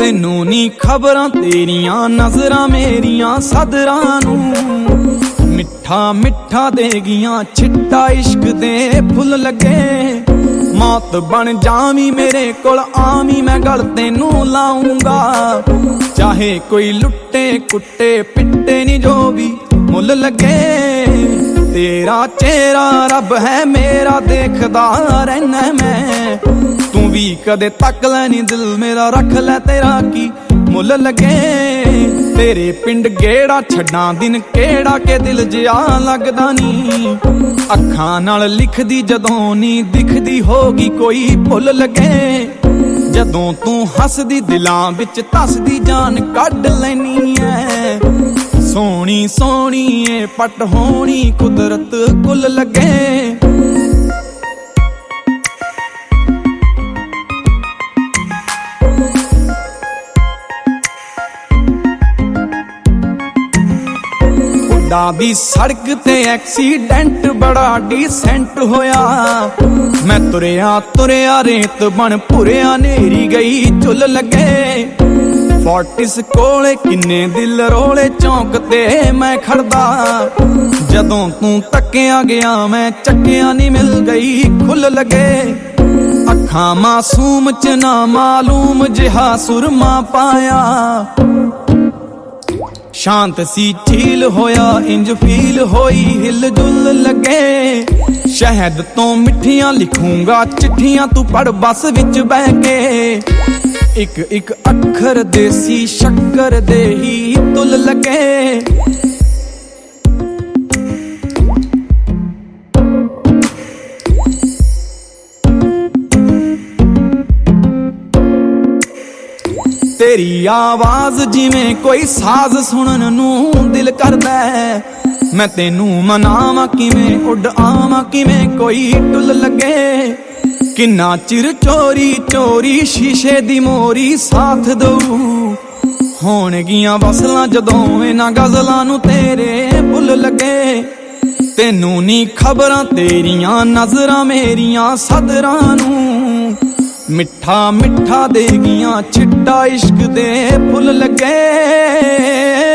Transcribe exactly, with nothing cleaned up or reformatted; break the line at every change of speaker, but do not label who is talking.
ਤੈਨੂੰ ਨੀ ਖਬਰਾਂ ਤੇਰੀਆਂ ਨਜ਼ਰਾਂ ਮੇਰੀਆਂ ਸਦਰਾਂ ਨੂੰ ਮਿੱਠਾ ਮਿੱਠਾ ਦੇ ਗਈਆਂ ਛਿੱਟਾ ਇਸ਼ਕ ਦੇ ਫੁੱਲ ਲੱਗੇ ਮੌਤ ਬਣ ਜਾਵੀਂ ਮੇਰੇ ਕੋਲ ਆਵੀਂ ਮੈਂ ਗਲ ਤੈਨੂੰ ਲਾਉਂਗਾ ਚਾਹੇ ਕੋਈ ਲੁੱਟੇ ਕੁੱਟੇ ਪਿੱਟੇ ਨੀ ਜੋ ਵੀ ਮੁੱਲ ਲੱਗੇ ਤੇਰਾ ਚਿਹਰਾ ਰੱਬ ਹੈ ਮੇਰਾ ਦੇਖਦਾ ਰਹਿਣਾ ਮੈਂ ਤੂੰ ਵੀ ਕਦੇ ਤੱਕ ਲੈ ਨੀ ਦਿਲ ਮੇਰਾ ਰੱਖ ਲੈ ਤੇਰਾ ਕੀ ਮੁੱਲ ਲੱਗੇ ਤੇਰੇ ਪਿੰਡ ਗੇੜਾ ਛੱਡਾਂ ਦਿਨ ਕਿਹੜਾ ਕੇ ਦਿਲ ਜਿਆ ਲੱਗਦਾ ਨੀ ਅੱਖਾਂ ਨਾਲ ਲਿਖਦੀ ਜਦੋਂ ਨੀ ਦਿਖਦੀ ਹੋਗੀ ਕੋਈ ਭੁੱਲ ਲੱਗੇ ਜਦੋਂ ਤੂੰ ਹੱਸਦੀ ਦਿਲਾਂ ਵਿੱਚ ਧੱਸਦੀ ਜਾਨ ਕੱਢ ਲੈਨੀ ਐ ਸੋਹਣੀ ਸੋਹਣੀ ਏ ਪੱਟ ਹੋਣੀ ਕੁਦਰਤ ਕੁੱਲ ਲੱਗੇ ਦਾ ਵੀ ਸੜਕ ਤੇ ਐਕਸੀਡੈਂਟ ਬੜਾ ਡੀਸੈਂਟ ਹੋਇਆ ਮੈਂ ਤੁਰਿਆ ਤੁਰਿਆ ਰੇਤ ਬਣ ਭੁਰਿਆ ਨੇਰੀ ਗਈ ਚੁੱਲ ਲੱਗੇ ਫੋਰਟਿਸ ਕੋਲੇ ਕਿੰਨੇ ਦਿਲ ਰੋਲੇ ਚੌਂਕ ਤੇ ਮੈਂ ਖੜਦਾ ਜਦੋਂ ਤੂੰ ਤੱਕਿਆ ਗਿਆ ਮੈਂ ਚੱਕਿਆ ਨੀ ਮਿਲ ਗਈ ਖੁੱਲ ਲੱਗੇ ਅੱਖਾਂ ਮਾਸੂਮ ਚ ਨਾ ਮਾਲੂਮ ਜਿਹਾ ਸੁਰਮਾ ਪਾਇਆ ਸ਼ਾਂਤ ਸੀ ਝੀਲ ਹੋਇਆ ਇੰਜ ਫੀਲ ਹੋਈ ਹਿਲ ਜੁਲ ਲੱਗੇ ਸ਼ਹਿਦ ਤੋਂ ਮਿੱਠੀਆਂ ਲਿਖੂੰਗਾ ਚਿੱਠੀਆਂ ਤੂੰ ਪੜ ਬੱਸ ਵਿੱਚ ਬਹਿ ਕੇ ਇੱਕ ਇੱਕ ਅੱਖਰ ਦੇਸੀ ਸ਼ੱਕਰ ਦੇ ਹੀ ਤੁਲ ਲੱਗੇ ਤੇਰੀ ਆਵਾਜ਼ ਜਿਵੇਂ ਕੋਈ ਸਾਜ਼ ਸੁਣਨ ਨੂੰ ਦਿਲ ਕਰਦਾ ਮੈਂ ਤੈਨੂੰ ਮਨਾਵਾਂ ਕਿਵੇਂ ਉੱਡ ਆਵਾਂ ਕਿਵੇਂ ਕੋਈ ਟੁੱਲ ਲੱਗੇ ਕਿੰਨਾ ਚਿਰ ਚੋਰੀ ਚੋਰੀ ਸ਼ੀਸ਼ੇ ਦੀ ਮੋਰੀ ਸਾਥ ਦਊ ਹੋਣਗੀਆਂ ਵਸਲਾਂ ਜਦੋਂ ਇਹਨਾਂ ਗਜ਼ਲਾਂ ਨੂੰ ਤੇਰੇ ਭੁੱਲ ਲੱਗੇ ਤੈਨੂੰ ਨੀ ਖਬਰਾਂ ਤੇਰੀਆਂ ਨਜ਼ਰਾਂ ਮੇਰੀਆਂ ਸਦਰਾਂ ਨੂੰ ਮਿੱਠਾ ਮਿੱਠਾ ਦੇ ਗਈਆਂ ਛਿੱਟਾ ਇਸ਼ਕ ਦੇ ਫੁੱਲ ਲੱਗੇ।